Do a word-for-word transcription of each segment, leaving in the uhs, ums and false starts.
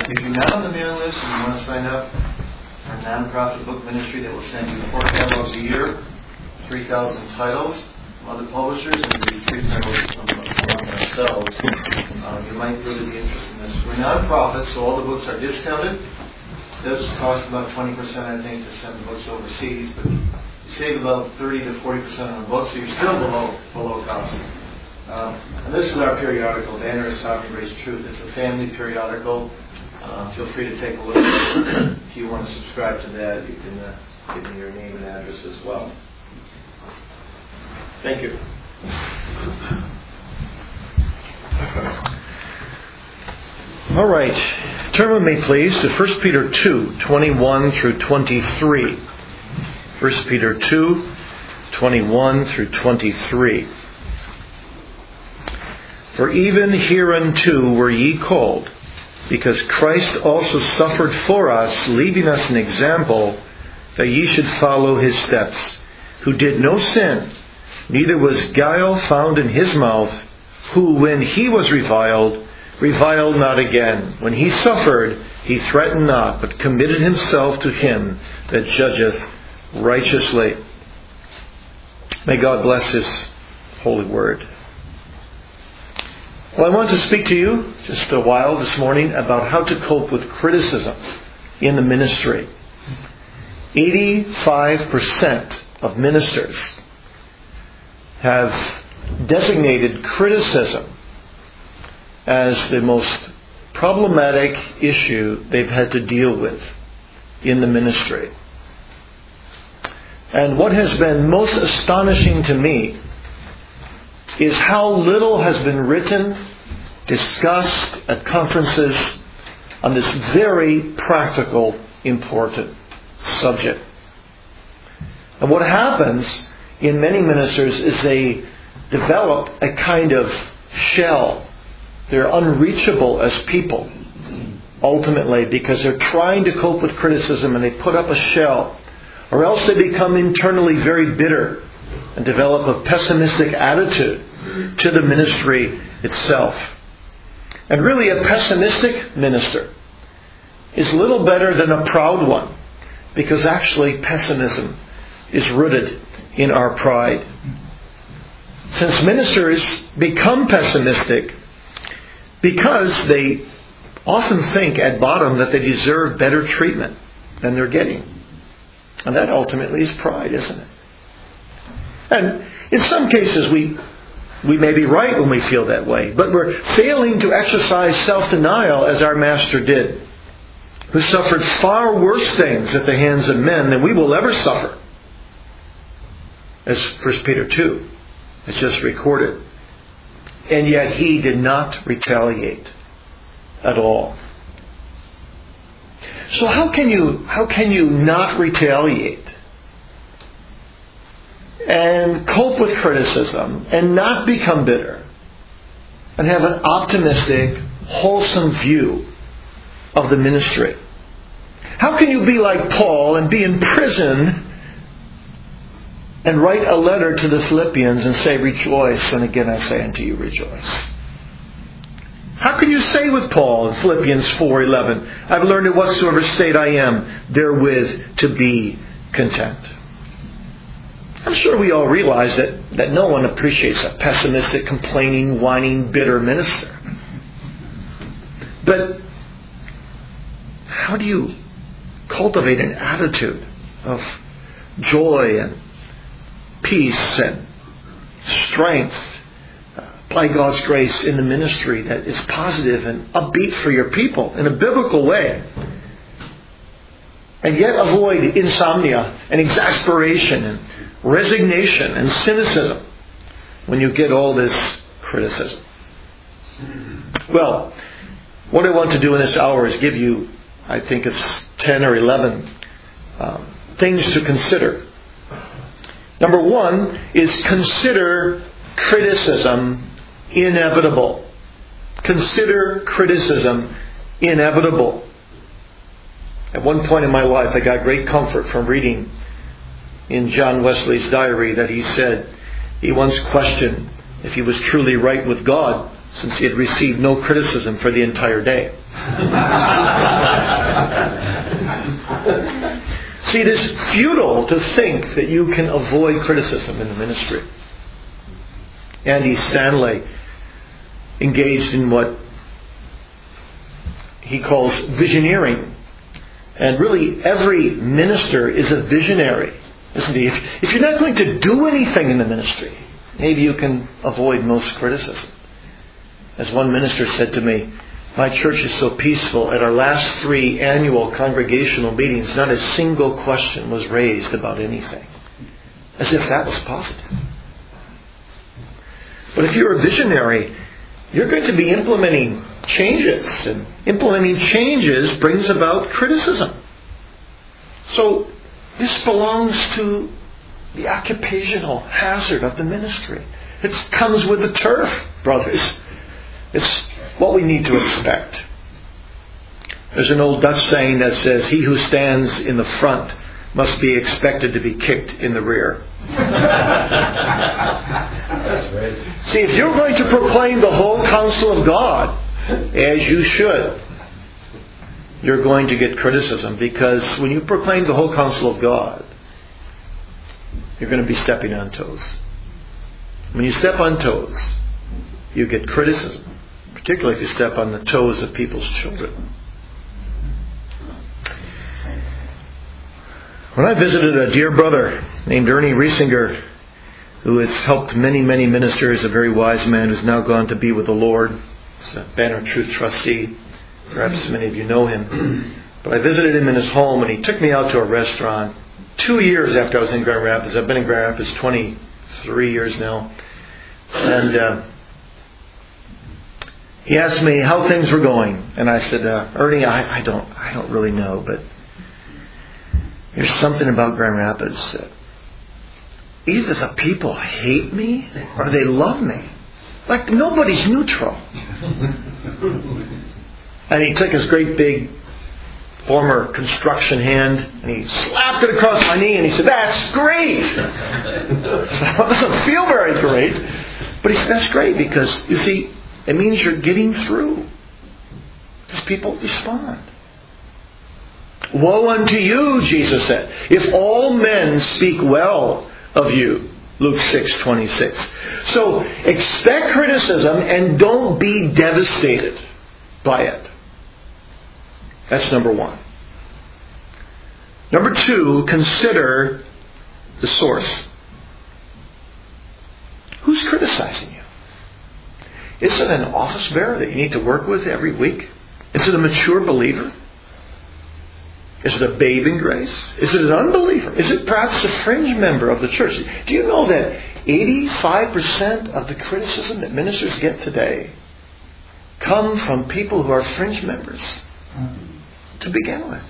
If you're not on the mailing list and you want to sign up for a non-profit book ministry that will send you four catalogs a year, three thousand titles from other publishers, and maybe three titles from among ourselves, uh, you might really be interested in this. We're non-profit, so all the books are discounted. It does cost about twenty percent, I think, to send books overseas, but you save about thirty to forty percent on the book, so you're still below below cost. Um, and this is our periodical, Banner of Sovereign Grace Truth. It's a family periodical. Uh, feel free to take a look at it. If you want to subscribe to that, you can uh, give me your name and address as well. Thank you. All right. Turn with me, please, to First Peter two, twenty-one through twenty-three. First Peter two, twenty-one through twenty-three. For even hereunto were ye called, because Christ also suffered for us, leaving us an example, that ye should follow his steps, who did no sin, neither was guile found in his mouth, who, when he was reviled, reviled not again. When he suffered, he threatened not, but committed himself to him that judgeth righteously. May God bless his holy word. Well, I want to speak to you just a while this morning about how to cope with criticism in the ministry. eighty-five percent of ministers have designated criticism as the most problematic issue they've had to deal with in the ministry. And what has been most astonishing to me is how little has been written, discussed at conferences on this very practical, important subject. And what happens in many ministers is they develop a kind of shell. They're unreachable as people, ultimately, because they're trying to cope with criticism and they put up a shell. Or else they become internally very bitter and develop a pessimistic attitude to the ministry itself. And really, a pessimistic minister is little better than a proud one, because actually pessimism is rooted in our pride. Since ministers become pessimistic because they often think at bottom that they deserve better treatment than they're getting. And that ultimately is pride, isn't it? And in some cases we we may be right when we feel that way, but we're failing to exercise self-denial as our Master did, who suffered far worse things at the hands of men than we will ever suffer, as First Peter two has just recorded. And yet he did not retaliate at all. So how can you how can you not retaliate and cope with criticism and not become bitter and have an optimistic, wholesome view of the ministry? How can you be like Paul and be in prison and write a letter to the Philippians and say, rejoice, and again I say unto you, rejoice? How can you say with Paul in Philippians four eleven, I've learned in whatsoever state I am, therewith to be content? I'm sure we all realize that, that no one appreciates a pessimistic, complaining, whining, bitter minister. But how do you cultivate an attitude of joy and peace and strength by God's grace in the ministry that is positive and upbeat for your people in a biblical way, and yet avoid insomnia and exasperation and resignation and cynicism when you get all this criticism? Well, what I want to do in this hour is give you, I think it's ten or eleven um, things to consider. Number one is consider criticism inevitable. Consider criticism inevitable. At one point in my life, I got great comfort from reading in John Wesley's diary that he said he once questioned if he was truly right with God, since he had received no criticism for the entire day. See, it is futile to think that you can avoid criticism in the ministry. Andy Stanley engaged in what he calls visioneering. And really, every minister is a visionary, isn't he? If, if you're not going to do anything in the ministry, maybe you can avoid most criticism. As one minister said to me, my church is so peaceful. At our last three annual congregational meetings, not a single question was raised about anything. As if that was positive. But if you're a visionary, you're going to be implementing changes. And implementing changes brings about criticism. So this belongs to the occupational hazard of the ministry. It comes with the turf, brothers. It's what we need to expect. There's an old Dutch saying that says, he who stands in the front must be expected to be kicked in the rear. That's right. See, if you're going to proclaim the whole counsel of God, as you should, you're going to get criticism, because when you proclaim the whole counsel of God, you're going to be stepping on toes. When you step on toes, you get criticism, particularly if you step on the toes of people's children. When I visited a dear brother named Ernie Riesinger, who has helped many, many ministers, a very wise man who's now gone to be with the Lord. He's a Banner Truth trustee. Perhaps many of you know him. But I visited him in his home, and he took me out to a restaurant two years after I was in Grand Rapids. I've been in Grand Rapids twenty-three years now. And uh, he asked me how things were going. And I said, uh, Ernie, I, I don't I don't really know, but there's something about Grand Rapids that either the people hate me or they love me. Like nobody's neutral. And he took his great big former construction hand and he slapped it across my knee and he said, that's great. So it doesn't feel very great. But he said, that's great, because you see, it means you're getting through. Because people respond. Woe unto you, Jesus said, if all men speak well of you. Luke six twenty-six. So expect criticism and don't be devastated by it. That's number one. Number two, consider the source. Who's criticizing you? Is it an office bearer that you need to work with every week? Is it a mature believer? Is it a babe in grace? Is it an unbeliever? Is it perhaps a fringe member of the church? Do you know that eighty-five percent of the criticism that ministers get today come from people who are fringe members to begin with?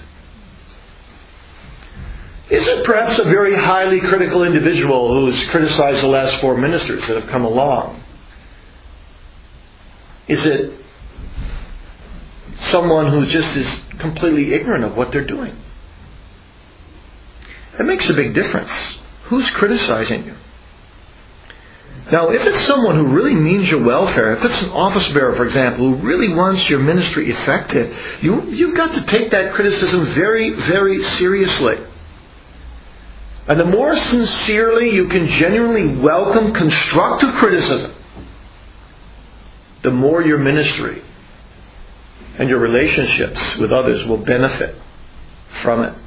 Is it perhaps a very highly critical individual who's criticized the last four ministers that have come along? Is it someone who just is completely ignorant of what they're doing? It makes a big difference. Who's criticizing you? Now, if it's someone who really means your welfare, if it's an office bearer, for example, who really wants your ministry effective, you, you've got to take that criticism very, very seriously. And the more sincerely you can genuinely welcome constructive criticism, the more your ministry and your relationships with others will benefit from it.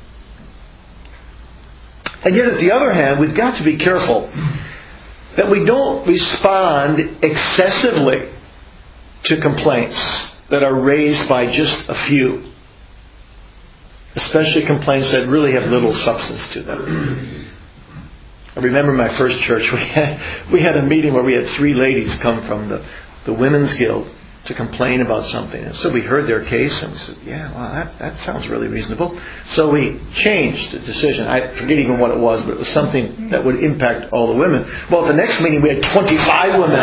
And yet, at the other hand, we've got to be careful that we don't respond excessively to complaints that are raised by just a few. Especially complaints that really have little substance to them. I remember my first church, we had, we had a meeting where we had three ladies come from the, the Women's Guild to complain about something. And so we heard their case and we said, yeah, well, that, that sounds really reasonable. So we changed the decision. I forget even what it was, but it was something that would impact all the women. Well, at the next meeting we had twenty-five women.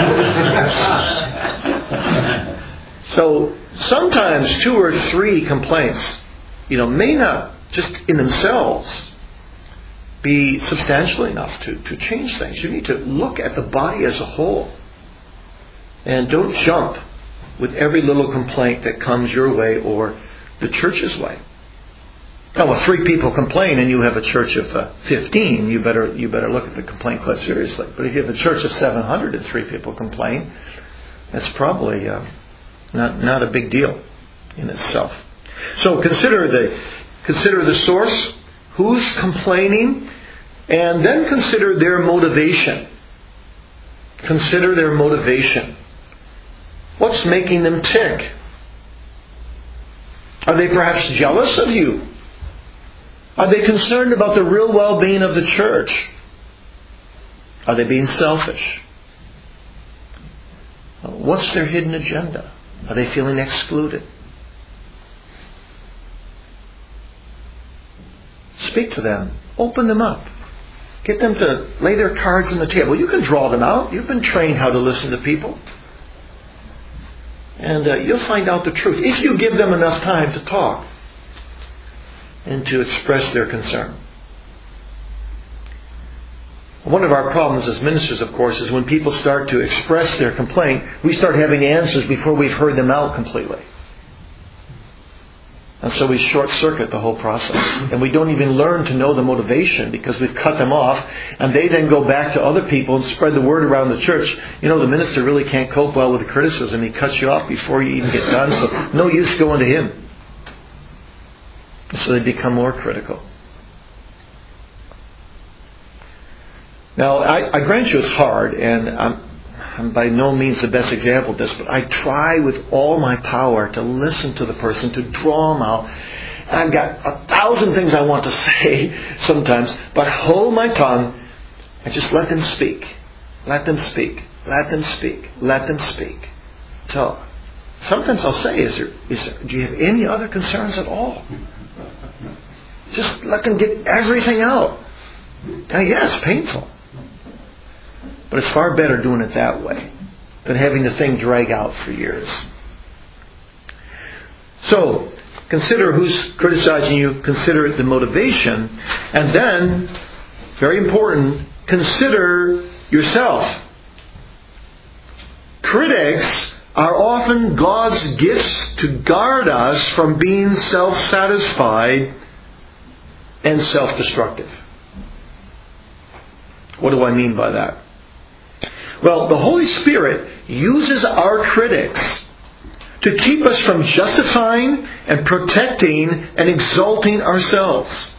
So sometimes two or three complaints, you know, may not just in themselves be substantial enough to, to change things. You need to look at the body as a whole. And don't jump with every little complaint that comes your way or the church's way. Now, if three people complain and you have a church of uh, fifteen, you better you better look at the complaint quite seriously. But if you have a church of seven hundred and three people complain, that's probably uh, not not a big deal in itself. So consider the consider the source, who's complaining, and then consider their motivation. Consider their motivation. What's making them tick? Are they perhaps jealous of you? Are they concerned about the real well-being of the church? Are they being selfish? What's their hidden agenda? Are they feeling excluded? Speak to them. Open them up. Get them to lay their cards on the table. You can draw them out. You've been trained how to listen to people. And uh, you'll find out the truth if you give them enough time to talk and to express their concern. One of our problems as ministers, of course, is when people start to express their complaint, we start having answers before we've heard them out completely. And so we short-circuit the whole process. And we don't even learn to know the motivation because we've cut them off. And they then go back to other people and spread the word around the church. You know, the minister really can't cope well with criticism. He cuts you off before you even get done. So no use going to him. So they become more critical. Now, I, I grant you it's hard. And I'm, I'm by no means the best example of this, but I try with all my power to listen to the person, to draw them out. And I've got a thousand things I want to say sometimes, but hold my tongue and just let them speak. Let them speak. Let them speak. Let them speak. So, sometimes I'll say, is there, is there, do you have any other concerns at all? Just let them get everything out. Now, yeah, it's painful. But it's far better doing it that way than having the thing drag out for years. So, consider who's criticizing you. Consider the motivation. And then, very important, consider yourself. Critics are often God's gifts to guard us from being self-satisfied and self-destructive. What do I mean by that? Well, the Holy Spirit uses our critics to keep us from justifying and protecting and exalting ourselves.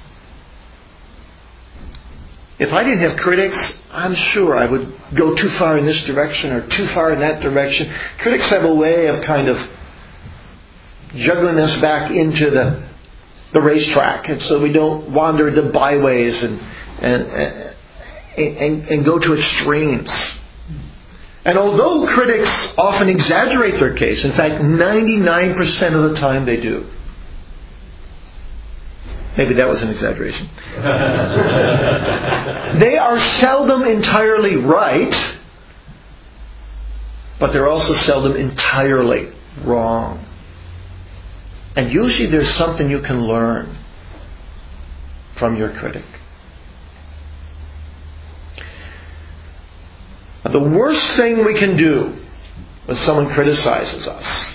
If I didn't have critics, I'm sure I would go too far in this direction or too far in that direction. Critics have a way of kind of juggling us back into the the racetrack, and so we don't wander into byways and and and, and, and go to extremes. And although critics often exaggerate their case, in fact, ninety-nine percent of the time they do. Maybe that was an exaggeration. They are seldom entirely right, but they're also seldom entirely wrong. And usually there's something you can learn from your critic. The worst thing we can do when someone criticizes us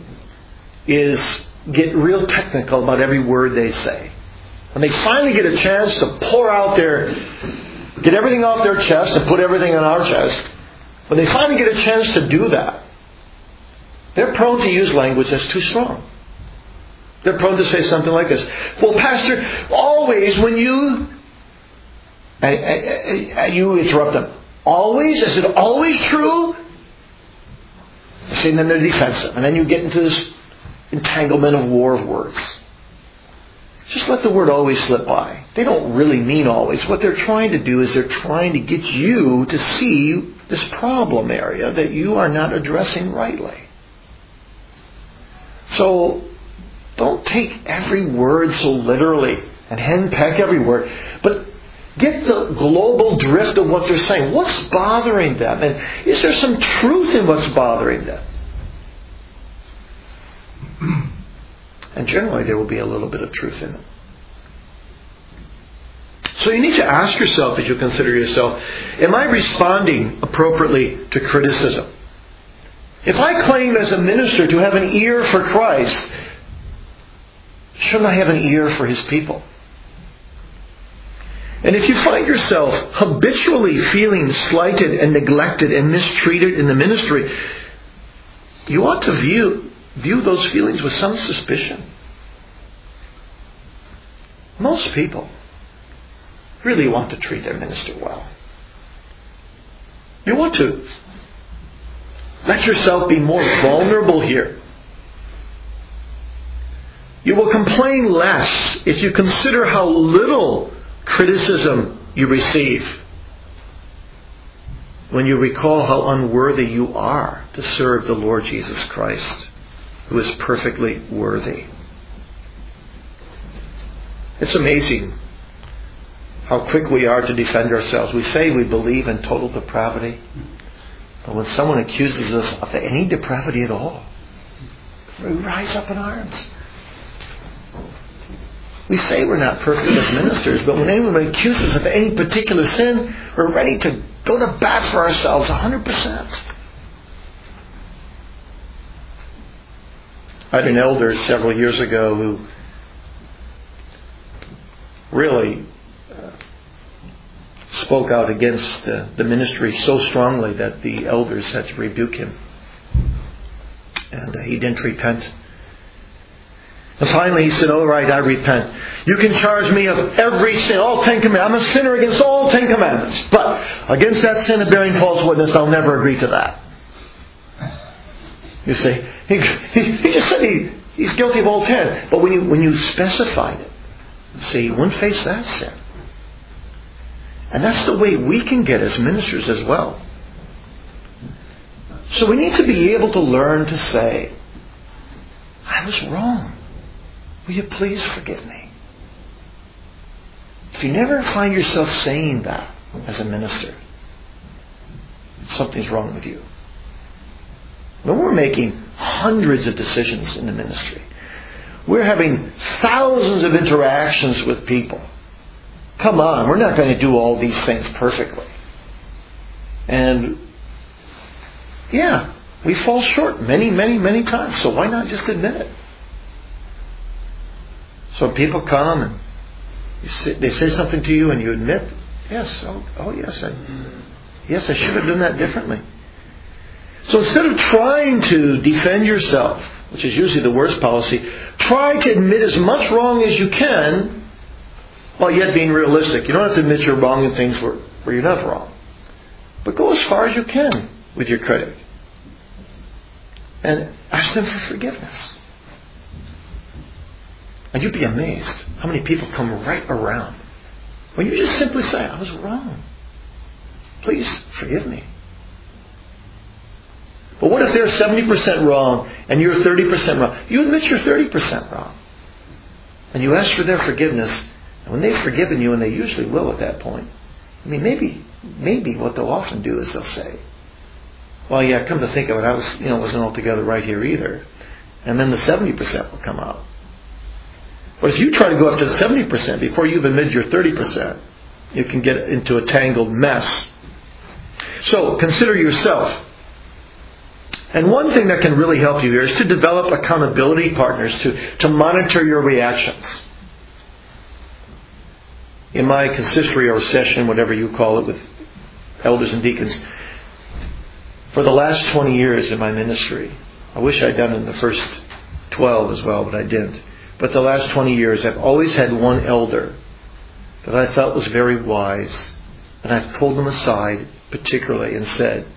is get real technical about every word they say. When they finally get a chance to pour out their, get everything off their chest and put everything on our chest, when they finally get a chance to do that, they're prone to use language that's too strong. They're prone to say something like this. Well, Pastor, always when you... I, I, I, you interrupt them. Always? Is it always true? See, and then they're defensive. And then you get into this entanglement of war of words. Just let the word always slip by. They don't really mean always. What they're trying to do is they're trying to get you to see this problem area that you are not addressing rightly. So, don't take every word so literally and henpeck every word. But get the global drift of what they're saying. What's bothering them? And is there some truth in what's bothering them? And generally there will be a little bit of truth in it. So you need to ask yourself as you consider yourself, am I responding appropriately to criticism? If I claim as a minister to have an ear for Christ, Shouldn't I have an ear for His people? And if you find yourself habitually feeling slighted and neglected and mistreated in the ministry, you ought to view, view those feelings with some suspicion. Most people really want to treat their minister well. You want to let yourself be more vulnerable here. You will complain less if you consider how little criticism you receive when you recall how unworthy you are to serve the Lord Jesus Christ, who is perfectly worthy. It's amazing how quick we are to defend ourselves. We say we believe in total depravity, but when someone accuses us of any depravity at all, we rise up in arms. We say we're not perfect as ministers, but when anyone accuses us of any particular sin, we're ready to go to bat for ourselves one hundred percent. I had an elder several years ago who really uh, spoke out against uh, the ministry so strongly that the elders had to rebuke him. And uh, he didn't repent. And finally he said, all right, I repent. You can charge me of every sin, all Ten Commandments. I'm a sinner against all Ten Commandments. But against that sin of bearing false witness, I'll never agree to that. You see, he, he, he just said he, he's guilty of all ten. But when you, when you specified it, you see, he wouldn't face that sin. And that's the way we can get as ministers as well. So we need to be able to learn to say, I was wrong. Will you please forgive me? If you never find yourself saying that as a minister, something's wrong with you. When we're making hundreds of decisions in the ministry, we're having thousands of interactions with people. Come on, we're not going to do all these things perfectly. And yeah, we fall short many, many, many times. So why not just admit it? So people come and you say, they say something to you and you admit, yes, oh, oh yes, I, yes, I should have done that differently. So instead of trying to defend yourself, which is usually the worst policy, try to admit as much wrong as you can while yet being realistic. You don't have to admit you're wrong in things where, where you're not wrong. But go as far as you can with your critic. And ask them for forgiveness. And you'd be amazed how many people come right around when you just simply say, I was wrong. Please forgive me. But what if they're seventy percent wrong and you're thirty percent wrong? You admit you're thirty percent wrong. And you ask for their forgiveness. And when they've forgiven you, and they usually will at that point, I mean, maybe maybe what they'll often do is they'll say, well, yeah, come to think of it, I was, you know, wasn't altogether right here either. And then the seventy percent will come out. But if you try to go up to the seventy percent before you've admitted your thirty percent, you can get into a tangled mess. So consider yourself. And one thing that can really help you here is to develop accountability partners to, to monitor your reactions. In my consistory or session, whatever you call it, with elders and deacons, for the last twenty years in my ministry, I wish I'd done it in the first twelve as well, but I didn't. But the last twenty years, I've always had one elder that I thought was very wise. And I've pulled them aside particularly and said,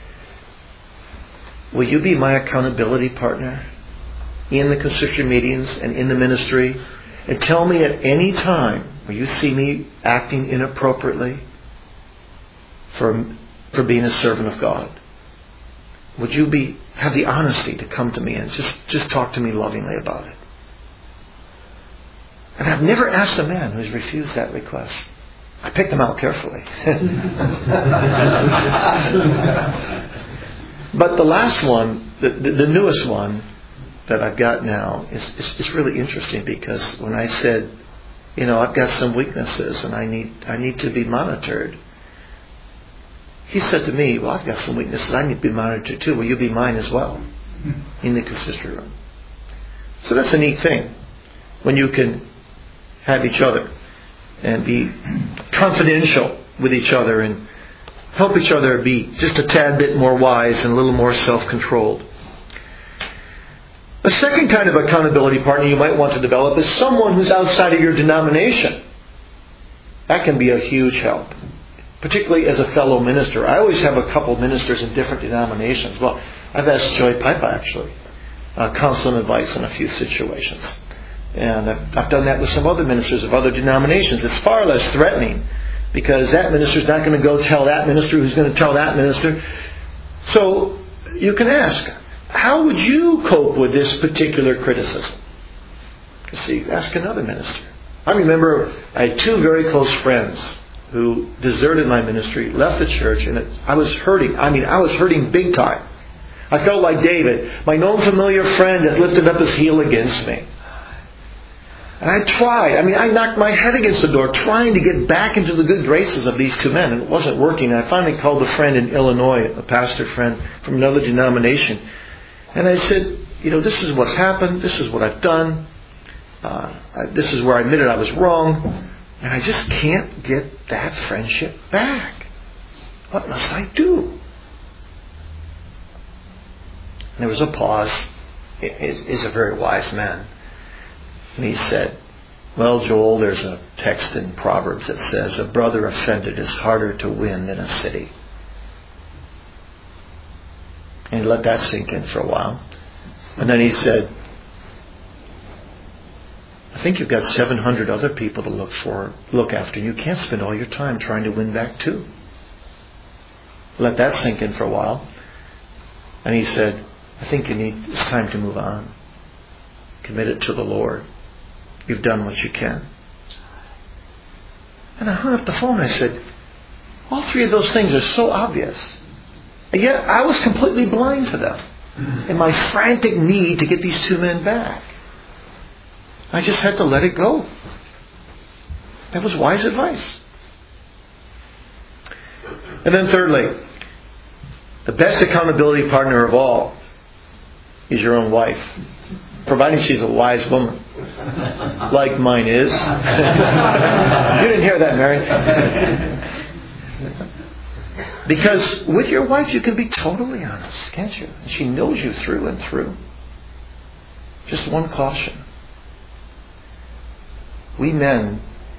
will you be my accountability partner in the consistory meetings and in the ministry? And tell me at any time where you see me acting inappropriately for, for being a servant of God. Would you be have the honesty to come to me and just, just talk to me lovingly about it? And I've never asked a man who's refused that request. I picked them out carefully. But the last one, the, the, the newest one that I've got now is, is, is really interesting, because when I said, you know, I've got some weaknesses and I need I need to be monitored, he said to me, well, I've got some weaknesses, I need to be monitored too. Will you be mine as well in the consistory room? So that's a neat thing. when you can have each other and be confidential with each other and help each other be just a tad bit more wise and a little more self-controlled. A second kind of accountability partner you might want to develop is someone who's outside of your denomination. That can be a huge help, particularly as a fellow minister. I always have a couple ministers in different denominations. Well, I've asked Joy Pipa, actually, uh, counsel and advice in a few situations. And I've, I've done that with some other ministers of other denominations. It's far less threatening because that minister's not going to go tell that minister who's going to tell that minister. So you can ask, how would you cope with this particular criticism? You see, ask another minister. I remember I had two very close friends who deserted my ministry, left the church, and it, I was hurting. I mean, I was hurting big time. I felt like David, my known familiar friend that lifted up his heel against me. And I tried. I mean, I knocked my head against the door trying to get back into the good graces of these two men, and it wasn't working. And I finally called a friend in Illinois, a pastor friend from another denomination. And I said, you know, this is what's happened. This is what I've done. Uh, I, this is where I admitted I was wrong. And I just can't get that friendship back. What must I do? And there was a pause. He's a very wise man. And he said, well, Joel, there's a text in Proverbs that says, a brother offended is harder to win than a city. And he let that sink in for a while. And then he said, I think you've got seven hundred other people to look for, look after. You can't spend all your time trying to win back two. Let that sink in for a while. And he said, I think you need, it's time to move on. Commit it to the Lord. You've done what you can. And I hung up the phone. I said, all three of those things are so obvious. And yet I was completely blind to them in my frantic need to get these two men back. I just had to let it go. That was wise advice. And then thirdly, the best accountability partner of all is your own wife, providing she's a wise woman, like mine is. You didn't hear that, Mary. Because with your wife you can be totally honest, can't you? And she knows you through and through. Just one caution. We men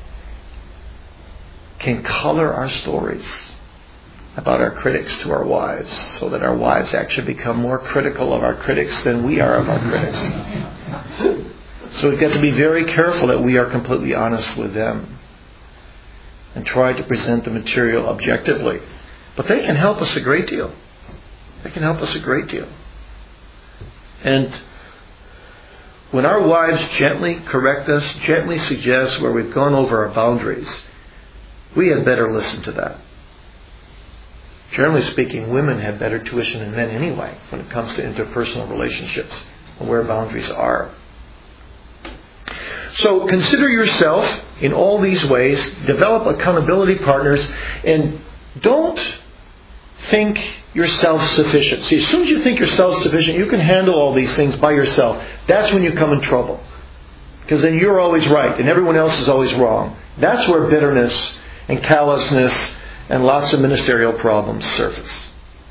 can color our stories about our critics to our wives so that our wives actually become more critical of our critics than we are of our critics. So we've got to be very careful that we are completely honest with them and try to present the material objectively. But they can help us a great deal. They can help us a great deal. And when our wives gently correct us, gently suggest where we've gone over our boundaries, we had better listen to that. Generally speaking, women have better tuition than men anyway when it comes to interpersonal relationships and where boundaries are. So consider yourself in all these ways, develop accountability partners, and don't think you're self-sufficient. See, as soon as you think you're self-sufficient, you can handle all these things by yourself. That's when you come in trouble. Because then you're always right and everyone else is always wrong. That's where bitterness and callousness and lots of ministerial problems surface.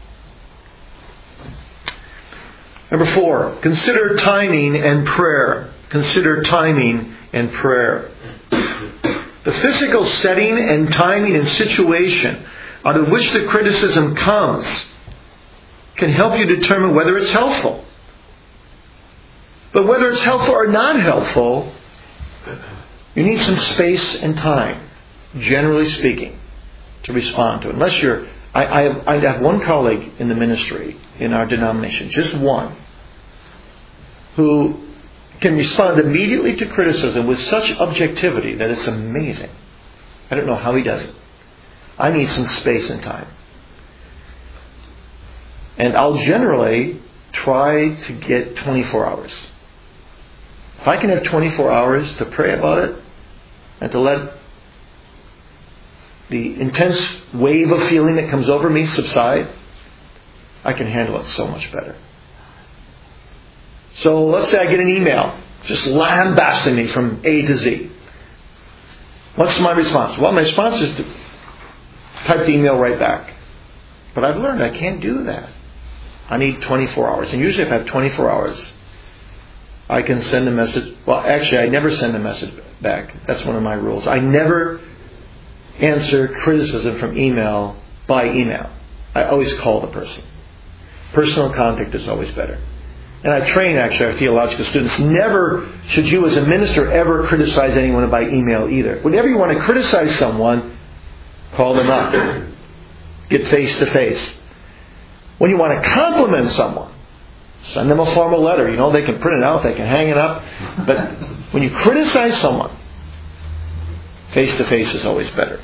Number four, consider timing and prayer. Consider timing and prayer. The physical setting and timing and situation out of which the criticism comes can help you determine whether it's helpful. But whether it's helpful or not helpful, you need some space and time, generally speaking, to respond to it. Unless you're, I, I, have, I have one colleague in the ministry, in our denomination, just one, who can respond immediately to criticism with such objectivity that it's amazing. I don't know how he does it. I need some space and time. And I'll generally try to get twenty-four hours. If I can have twenty-four hours to pray about it and to let the intense wave of feeling that comes over me subside, I can handle it so much better. So let's say I get an email just lambasting me from A to Z. What's my response? Well, my response is to type the email right back. But I've learned I can't do that. I need twenty-four hours. And usually if I have twenty-four hours, I can send a message. Well, actually, I never send a message back. That's one of my rules. I never answer criticism from email by email. I always call the person. Personal contact is always better. And I train, actually, our theological students, never should you as a minister ever criticize anyone by email either. Whenever you want to criticize someone, call them up. Get face to face. When you want to compliment someone, send them a formal letter. You know, they can print it out, they can hang it up. But when you criticize someone, face to face is always better.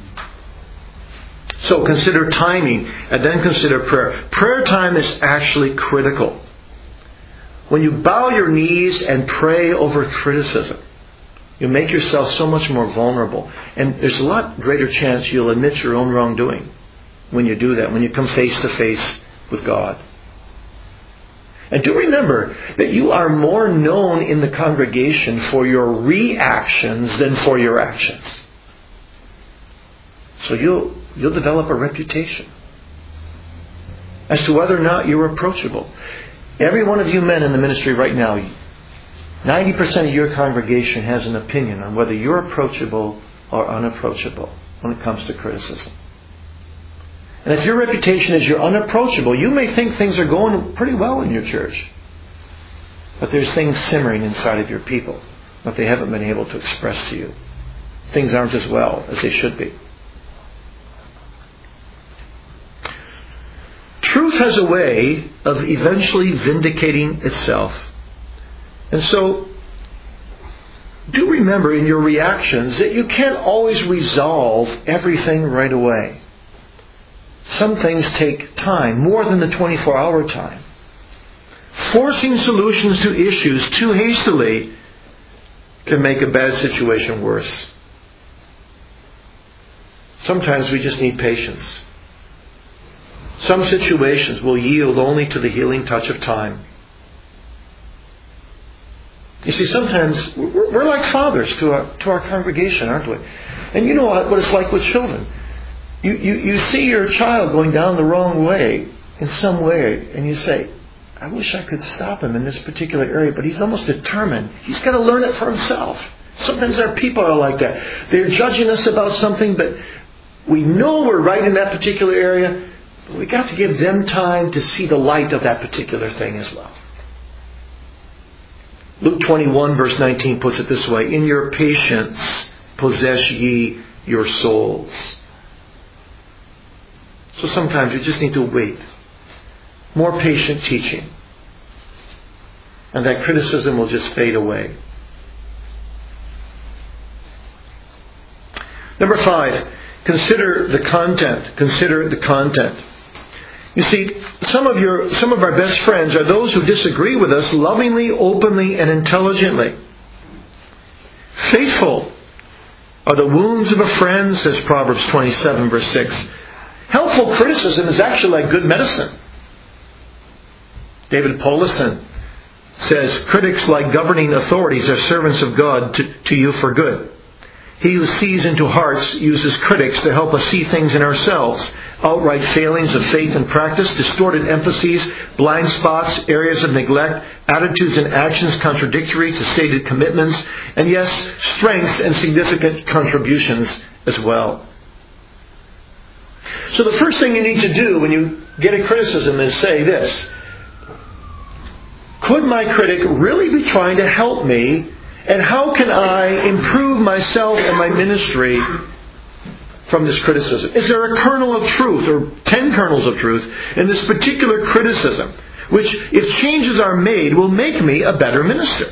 So consider timing and then consider prayer. Prayer time is actually critical. When you bow your knees and pray over criticism, you make yourself so much more vulnerable. And there's a lot greater chance you'll admit your own wrongdoing when you do that, when you come face to face with God. And do remember that you are more known in the congregation for your reactions than for your actions. So you'll you'll develop a reputation as to whether or not you're approachable. Every one of you men in the ministry right now, ninety percent of your congregation has an opinion on whether you're approachable or unapproachable when it comes to criticism. And if your reputation is you're unapproachable, you may think things are going pretty well in your church. But there's things simmering inside of your people that they haven't been able to express to you. Things aren't as well as they should be. Truth has a way of eventually vindicating itself. And so, do remember in your reactions that you can't always resolve everything right away. Some things take time, more than the twenty-four hour time. Forcing solutions to issues too hastily can make a bad situation worse. Sometimes we just need patience. Some situations will yield only to the healing touch of time. You see, sometimes we're, we're like fathers to our, to our congregation, aren't we? And you know what, what it's like with children. You, you, you see your child going down the wrong way in some way, and you say, I wish I could stop him in this particular area, but he's almost determined. He's got to learn it for himself. Sometimes our people are like that. They're judging us about something, but we know we're right in that particular area. But we've got to give them time to see the light of that particular thing as well. Luke twenty-one verse nineteen puts it this way, in your patience possess ye your souls. So sometimes you just need to wait. More patient teaching. And that criticism will just fade away. Number five, consider the content. Consider the content. You see, some of your, some of our best friends are those who disagree with us lovingly, openly, and intelligently. Faithful are the wounds of a friend, says Proverbs twenty-seven verse six. Helpful criticism is actually like good medicine. David Paulison says, critics like governing authorities are servants of God to, to you for good. He who sees into hearts uses critics to help us see things in ourselves. Outright failings of faith and practice, distorted emphases, blind spots, areas of neglect, attitudes and actions contradictory to stated commitments, and yes, strengths and significant contributions as well. So the first thing you need to do when you get a criticism is say this. Could my critic really be trying to help me? And how can I improve myself and my ministry from this criticism? Is there a kernel of truth or ten kernels of truth in this particular criticism, which, if changes are made, will make me a better minister?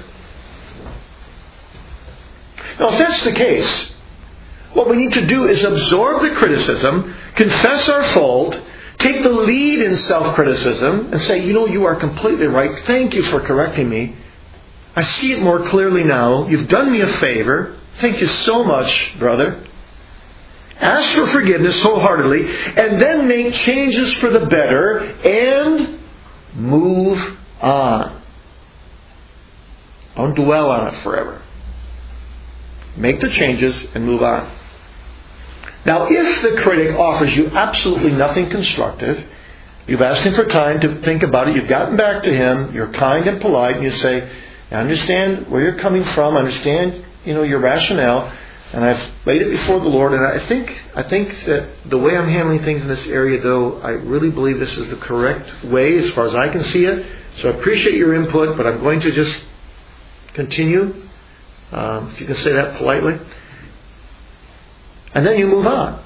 Now, if that's the case, what we need to do is absorb the criticism, confess our fault, take the lead in self-criticism, and say, you know, you are completely right. Thank you for correcting me. I see it more clearly now. You've done me a favor. Thank you so much, brother. Ask for forgiveness wholeheartedly, and then make changes for the better, and move on. Don't dwell on it forever. Make the changes and move on. Now, if the critic offers you absolutely nothing constructive, you've asked him for time to think about it, you've gotten back to him, you're kind and polite, and you say, I understand where you're coming from, I understand, you know, your rationale, and I've laid it before the Lord, and I think I think that the way I'm handling things in this area, though, I really believe this is the correct way as far as I can see it. So I appreciate your input, but I'm going to just continue, um, if you can say that politely. And then you move on.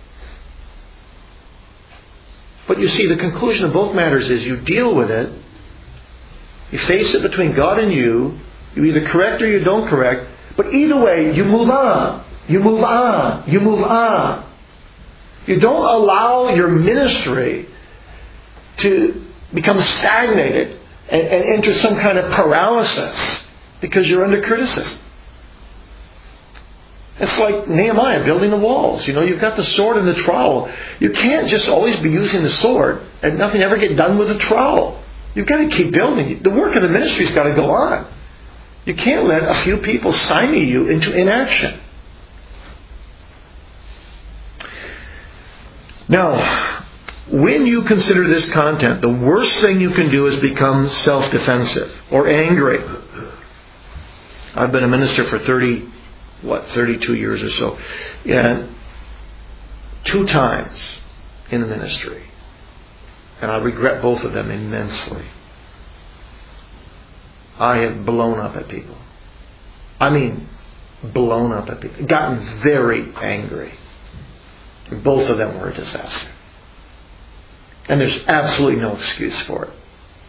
But you see, the conclusion of both matters is you deal with it, you face it between God and you, you either correct or you don't correct, but either way, you move on. You move on. You move on. You don't allow your ministry to become stagnated and, and enter some kind of paralysis because you're under criticism. It's like Nehemiah building the walls. You know, you've got the sword and the trowel. You can't just always be using the sword and nothing ever get done with the trowel. You've got to keep building. The work of the ministry's got to go on. You can't let a few people stymie you into inaction. Now, when you consider this content, the worst thing you can do is become self-defensive or angry. I've been a minister for thirty, what, thirty-two years or so. And two times in the ministry. And I regret both of them immensely. I have blown up at people. I mean, blown up at people. Gotten very angry. Both of them were a disaster. And there's absolutely no excuse for it.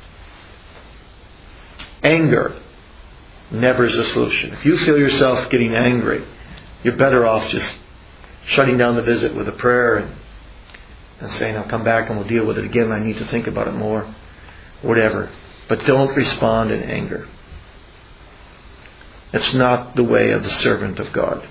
Anger never is a solution. If you feel yourself getting angry, you're better off just shutting down the visit with a prayer and, and saying, I'll come back and we'll deal with it again. I need to think about it more. Whatever. But don't respond in anger. It's not the way of the servant of God.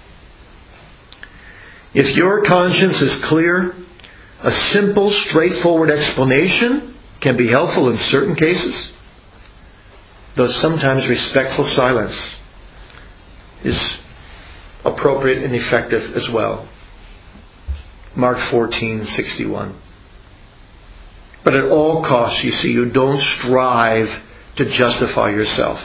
If your conscience is clear, a simple, straightforward explanation can be helpful in certain cases, though sometimes respectful silence is appropriate and effective as well. Mark fourteen sixty-one. But at all costs, you see, you don't strive to justify yourself.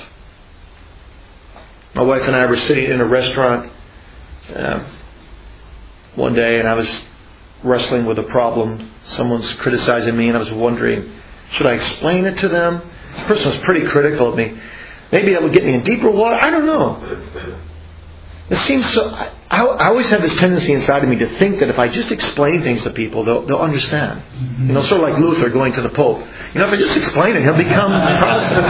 My wife and I were sitting in a restaurant uh, one day, and I was wrestling with a problem. Someone's criticizing me, and I was wondering, should I explain it to them? The person was pretty critical of me. Maybe that would get me in deeper water. I don't know. It seems so. I, I always have this tendency inside of me to think that if I just explain things to people, they'll, they'll understand. You know, sort of like Luther going to the Pope. You know, if I just explain it, he'll become a Protestant.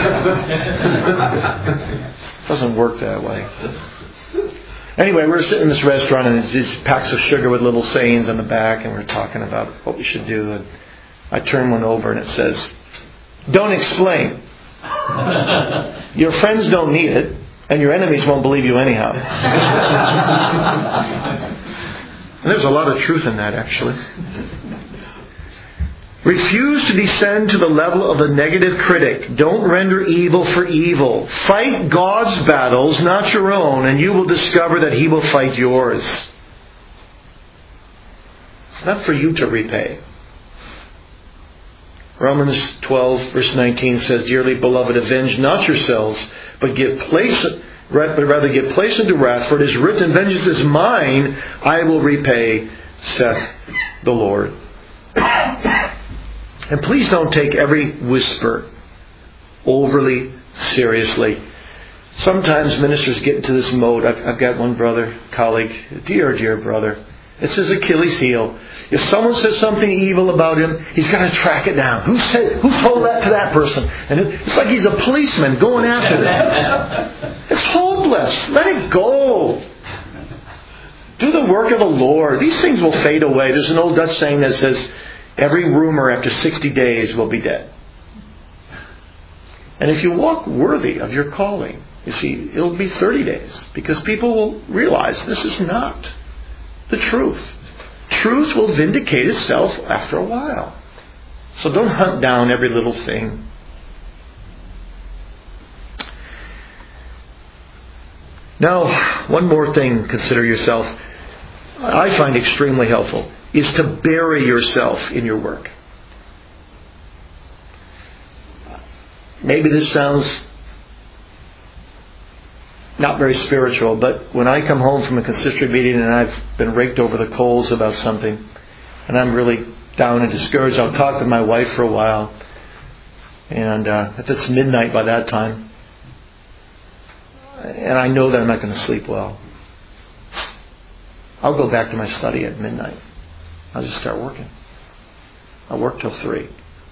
It doesn't work that way. Anyway, we were sitting in this restaurant, and it's these packs of sugar with little sayings on the back, and we we're talking about what we should do. And I turn one over, and it says, "Don't explain. Your friends don't need it. And your enemies won't believe you anyhow." And there's a lot of truth in that, actually. Refuse to descend to the level of a negative critic. Don't render evil for evil. Fight God's battles, not your own, and you will discover that He will fight yours. It's not for you to repay. Romans twelve verse nineteen says, "Dearly beloved, avenge not yourselves, but give place, but rather give place unto wrath, for it is written, vengeance is mine, I will repay, saith the Lord." And please don't take every whisper overly seriously. Sometimes ministers get into this mode. I've, I've got one brother, colleague, dear, dear brother. It's his Achilles heel. If someone says something evil about him, he's got to track it down. Who said? Who told that to that person? And it's like he's a policeman going after them. It's hopeless. Let it go. Do the work of the Lord. These things will fade away. There's an old Dutch saying that says, every rumor after sixty days will be dead. And if you walk worthy of your calling, you see, it'll be thirty days. Because people will realize this is not the truth. Truth will vindicate itself after a while. So don't hunt down every little thing. Now, one more thing, consider yourself, I find extremely helpful, is to bury yourself in your work. Maybe this sounds not very spiritual, but when I come home from a consistory meeting and I've been raked over the coals about something, and I'm really down and discouraged, I'll talk to my wife for a while. And uh, if it's midnight by that time, and I know that I'm not going to sleep well, I'll go back to my study at midnight. I'll just start working. I'll work till three.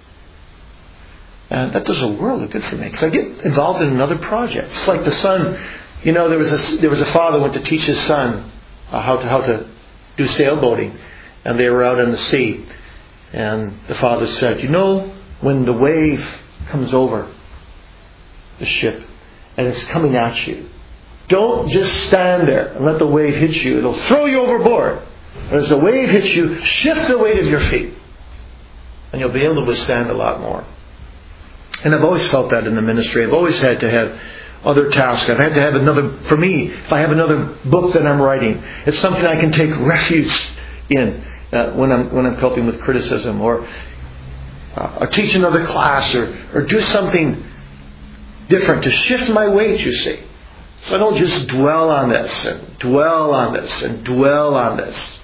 And that does a world of good for me, because I get involved in another project. It's like the son, you know, there was a, there was a father who went to teach his son uh, how to how to do sailboating. And they were out in the sea. And the father said, you know, when the wave comes over the ship and it's coming at you, don't just stand there and let the wave hit you. It'll throw you overboard. And as the wave hits you, shift the weight of your feet. And you'll be able to withstand a lot more. And I've always felt that in the ministry. I've always had to have other tasks. I've had to have another, for me, if I have another book that I'm writing, it's something I can take refuge in uh, when I'm when I'm coping with criticism, or uh, or teach another class, or or do something different to shift my weight, you see. So I don't just dwell on this and dwell on this and dwell on this.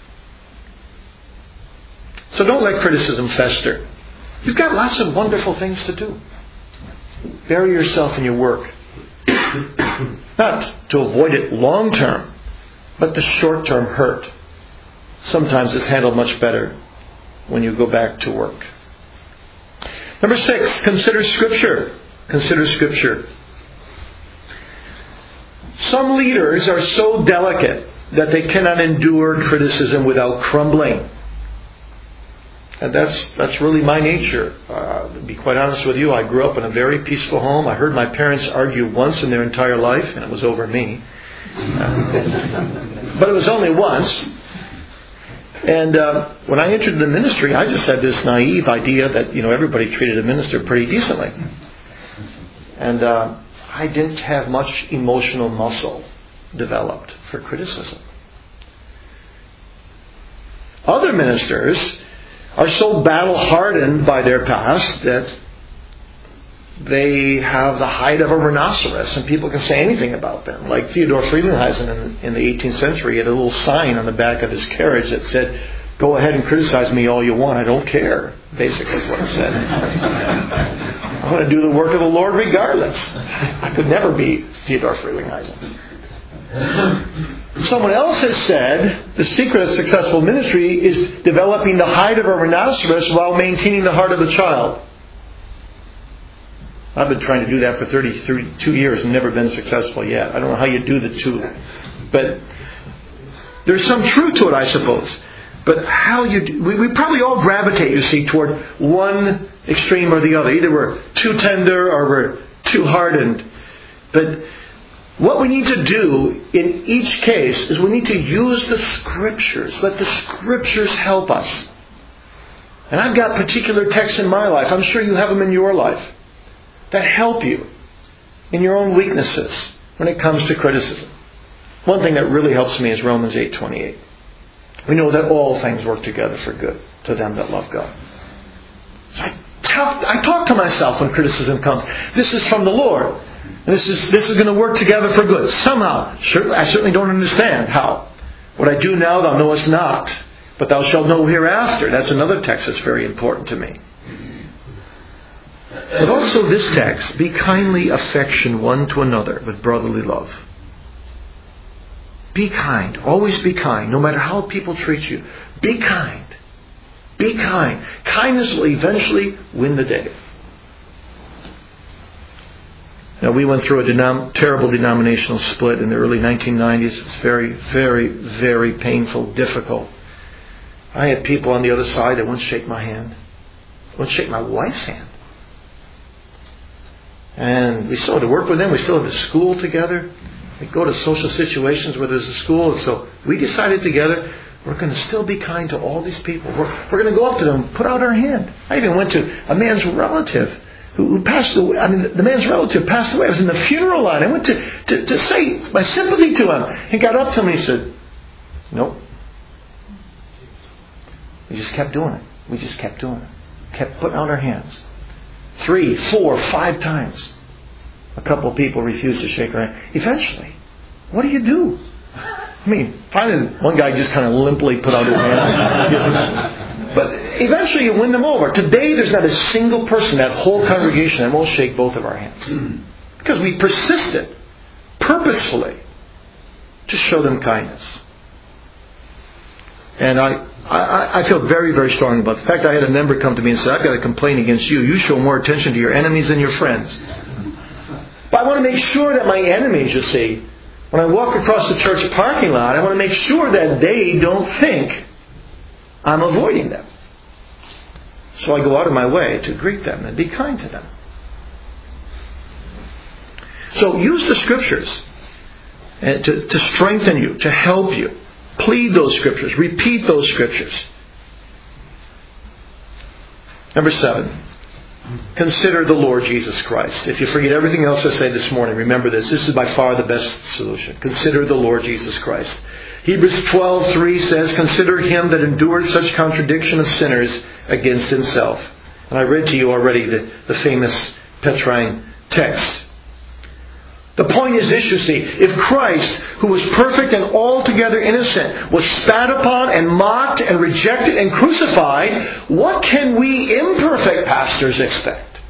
So don't let criticism fester. You've got lots of wonderful things to do. Bury yourself in your work. Not to avoid it long term, but the short term hurt. Sometimes it's handled much better when you go back to work. Number six, consider Scripture. Consider Scripture. Some leaders are so delicate that they cannot endure criticism without crumbling. And that's that's really my nature. Uh, to be quite honest with you, I grew up in a very peaceful home. I heard my parents argue once in their entire life, and it was over me. Uh, but it was only once. And uh, when I entered the ministry, I just had this naive idea that, you know, everybody treated a minister pretty decently. And uh, I didn't have much emotional muscle developed for criticism. Other ministers are so battle-hardened by their past that they have the hide of a rhinoceros and people can say anything about them. Like Theodore Frelinghuysen in, in the eighteenth century had a little sign on the back of his carriage that said, "Go ahead and criticize me all you want, I don't care," basically is what it said. I'm going to do the work of the Lord regardless. I could never be Theodore Frelinghuysen. Someone else has said the secret of successful ministry is developing the hide of a rhinoceros while maintaining the heart of a child. I've been trying to do that for thirty, thirty-two years and never been successful yet. I don't know how you do the two. But there's some truth to it, I suppose. But how you do, we, we probably all gravitate, you see, toward one extreme or the other. Either we're too tender or we're too hardened. But what we need to do in each case is we need to use the Scriptures. Let the Scriptures help us. And I've got particular texts in my life, I'm sure you have them in your life, that help you in your own weaknesses when it comes to criticism. One thing that really helps me is Romans eight twenty-eight. We know that all things work together for good to them that love God. So I talk, I talk to myself when criticism comes. This is from the Lord. This is this is going to work together for good. Somehow. Sure, I certainly don't understand how. What I do now, thou knowest not. But thou shalt know hereafter. That's another text that's very important to me. But also this text, be kindly affection one to another with brotherly love. Be kind. Always be kind. No matter how people treat you. Be kind. Be kind. Kindness will eventually win the day. Now, we went through a denom- terrible denominational split in the early nineteen nineties. It was very, very, very painful, difficult. I had people on the other side that wouldn't shake my hand. Wouldn't shake my wife's hand. And we still had to work with them. We still had to school together. We go to social situations where there's a school. And so we decided together, we're going to still be kind to all these people. We're, we're going to go up to them, put out our hand. I even went to a man's relative who, who passed away. I mean, the man's relative passed away. I was in the funeral line. I went to, to, to say my sympathy to him. He got up to me and he said, nope. We just kept doing it. We just kept doing it. Kept putting out our hands. Three, four, five times. A couple of people refused to shake our hand. Eventually, what do you do? I mean, finally, one guy just kind of limply put out his hand. But eventually you win them over. Today, there's not a single person, that whole congregation, that won't shake both of our hands. Because we persisted, purposefully, to show them kindness. And I, I, I feel very, very strong about it. In fact, I had a member come to me and say, I've got a complaint against you. You show more attention to your enemies than your friends. But I want to make sure that my enemies, you see, when I walk across the church parking lot, I want to make sure that they don't think I'm avoiding them. So I go out of my way to greet them and be kind to them. So use the Scriptures to, to strengthen you, to help you. Plead those Scriptures. Repeat those Scriptures. Number seven. Consider the Lord Jesus Christ. If you forget everything else I say this morning, remember this. This is by far the best solution. Consider the Lord Jesus Christ. Hebrews twelve three says, consider Him that endured such contradiction of sinners against Himself. And I read to you already the, the famous Petrine text. The point is this, you see, if Christ, who was perfect and altogether innocent, was spat upon and mocked and rejected and crucified, what can we imperfect pastors expect?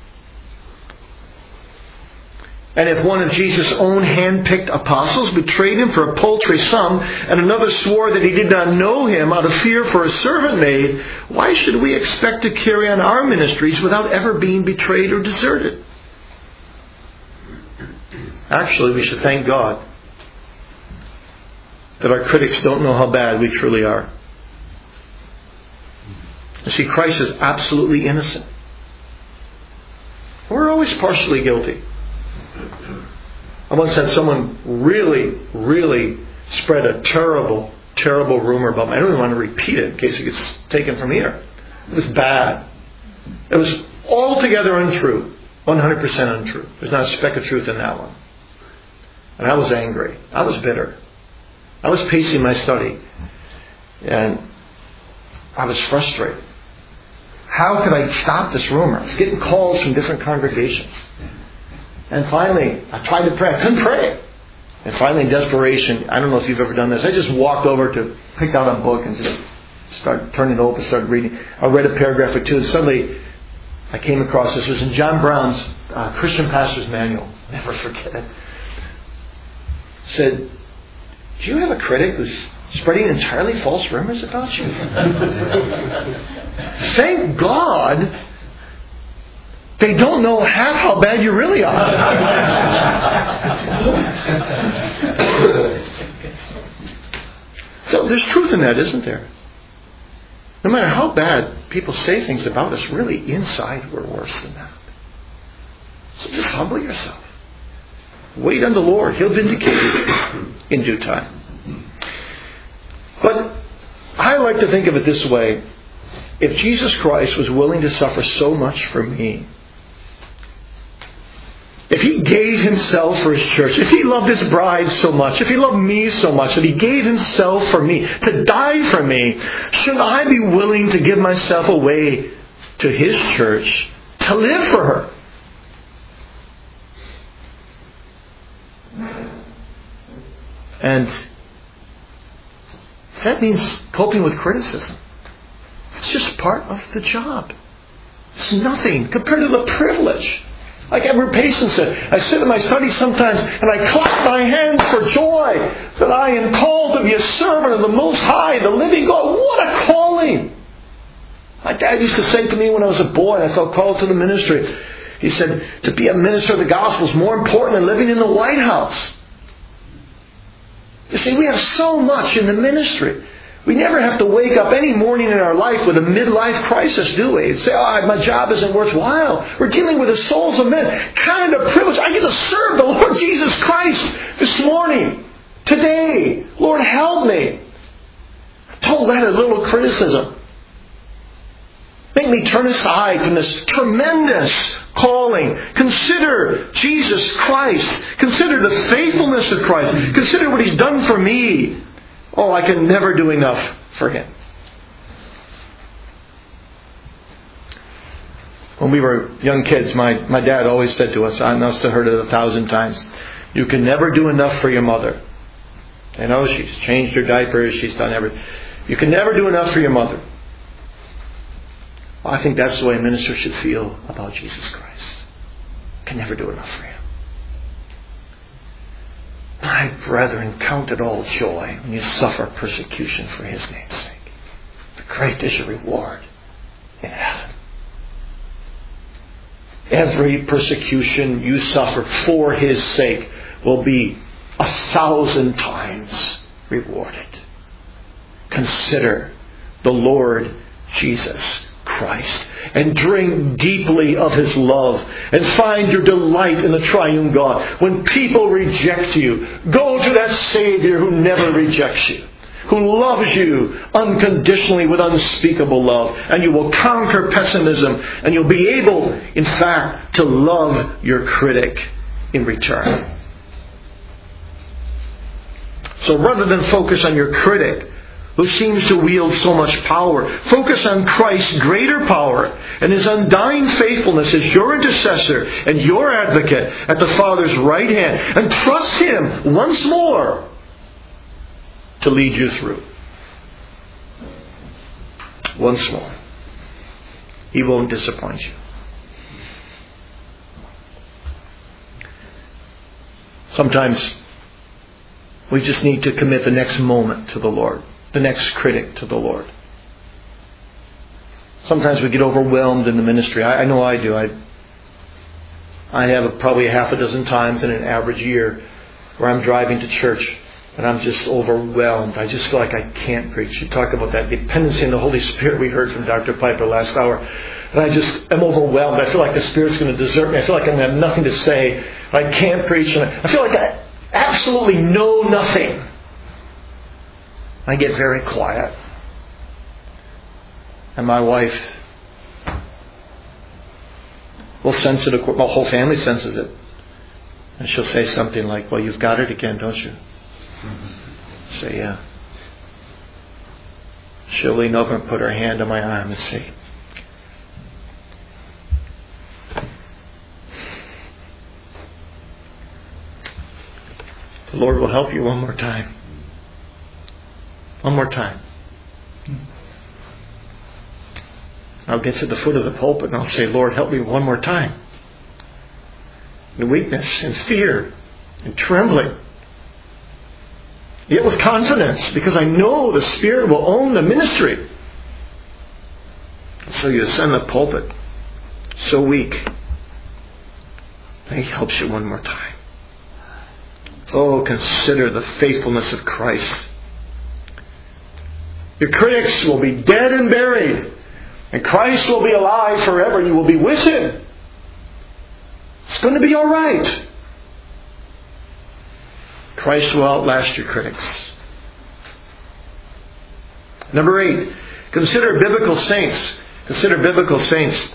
And if one of Jesus' own hand-picked apostles betrayed Him for a paltry sum, and another swore that he did not know Him out of fear for a servant maid, why should we expect to carry on our ministries without ever being betrayed or deserted? Actually, we should thank God that our critics don't know how bad we truly are. You see, Christ is absolutely innocent. We're always partially guilty. I once had someone really, really spread a terrible, terrible rumor about me. I don't even want to repeat it in case it gets taken from here. It was bad. It was altogether untrue. one hundred percent untrue. There's not a speck of truth in that one. And I was angry. I was bitter. I was pacing my study. And I was frustrated. How could I stop this rumor? I was getting calls from different congregations. And finally, I tried to pray. I couldn't pray. And finally, in desperation, I don't know if you've ever done this, I just walked over to pick out a book and just start turning it over, start reading. I read a paragraph or two, and suddenly I came across this. It was in John Brown's uh, Christian Pastor's Manual. Never forget it. Said, do you have a critic who's spreading entirely false rumors about you? Thank God they don't know half how bad you really are. So there's truth in that, isn't there? No matter how bad people say things about us, really inside we're worse than that. So just humble yourself. Wait on the Lord. He'll vindicate you in due time. But I like to think of it this way. If Jesus Christ was willing to suffer so much for me, if He gave Himself for His church, if He loved His bride so much, if He loved me so much that He gave Himself for me, to die for me, should I be willing to give myself away to His church to live for her? And that means coping with criticism. It's just part of the job. It's nothing compared to the privilege. Like Edward Payson said, I sit in my study sometimes and I clap my hands for joy that I am called to be a servant of the Most High, the living God. What a calling! My dad used to say to me when I was a boy and I felt called to the ministry, he said, to be a minister of the gospel is more important than living in the White House. You see, we have so much in the ministry. We never have to wake up any morning in our life with a midlife crisis, do we? And say, oh, my job isn't worthwhile. We're dealing with the souls of men. Kind of privilege. I get to serve the Lord Jesus Christ this morning, today. Lord, help me. Don't let a little criticism make me turn aside from this tremendous calling. Consider Jesus Christ. Consider the faithfulness of Christ. Consider what He's done for me. Oh, I can never do enough for Him. When we were young kids, my, my dad always said to us, I must have heard it a thousand times, you can never do enough for your mother. You know, she's changed her diapers, she's done everything. You can never do enough for your mother. Well, I think that's the way a minister should feel about Jesus Christ. Can never do enough for Him. My brethren, count it all joy when you suffer persecution for His name's sake. The great is your reward in heaven. Every persecution you suffer for His sake will be a thousand times rewarded. Consider the Lord Jesus Christ and drink deeply of His love and find your delight in the triune God. When people reject you, go to that Savior who never rejects you, who loves you unconditionally with unspeakable love, and you will conquer pessimism, and you'll be able, in fact, to love your critic in return. So rather than focus on your critic, who seems to wield so much power, focus on Christ's greater power and His undying faithfulness as your intercessor and your advocate at the Father's right hand, and trust Him once more to lead you through. Once more. He won't disappoint you. Sometimes we just need to commit the next moment to the Lord, the next critic to the Lord. Sometimes we get overwhelmed in the ministry. I, I know I do. I, I have a, probably a half a dozen times in an average year where I'm driving to church and I'm just overwhelmed. I just feel like I can't preach. You talk about that dependency on the Holy Spirit we heard from Doctor Piper last hour. And I just am overwhelmed. I feel like the Spirit's going to desert me. I feel like I'm going to have nothing to say. I can't preach. And I feel like I absolutely know nothing. I get very quiet. And my wife will sense it. My whole family senses it. And she'll say something like, well, you've got it again, don't you? I say, yeah. She'll lean over and put her hand on my arm and say, the Lord will help you one more time. One more time. I'll get to the foot of the pulpit and I'll say, Lord, help me one more time. In weakness and fear and trembling. Yet with confidence, because I know the Spirit will own the ministry. So you ascend the pulpit, so weak. And He helps you one more time. Oh, consider the faithfulness of Christ. Your critics will be dead and buried, and Christ will be alive forever. You will be with Him. It's going to be all right. Christ will outlast your critics. Number eight, consider biblical saints. Consider biblical saints.